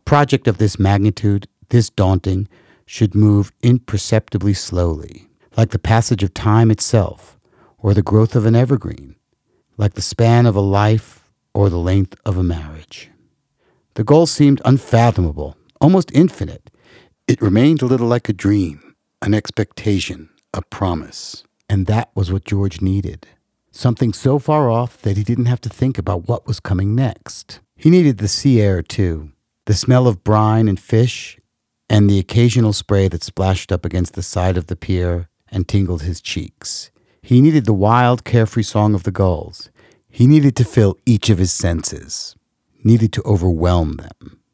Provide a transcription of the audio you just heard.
project of this magnitude, this daunting, should move imperceptibly slowly, like the passage of time itself, or the growth of an evergreen, like the span of a life or the length of a marriage. The goal seemed unfathomable, almost infinite. It remained a little like a dream, an expectation, a promise. And that was what George needed. Something so far off that he didn't have to think about what was coming next. He needed the sea air, too. The smell of brine and fish, and the occasional spray that splashed up against the side of the pier and tingled his cheeks. He needed the wild, carefree song of the gulls. He needed to fill each of his senses, needed to overwhelm them.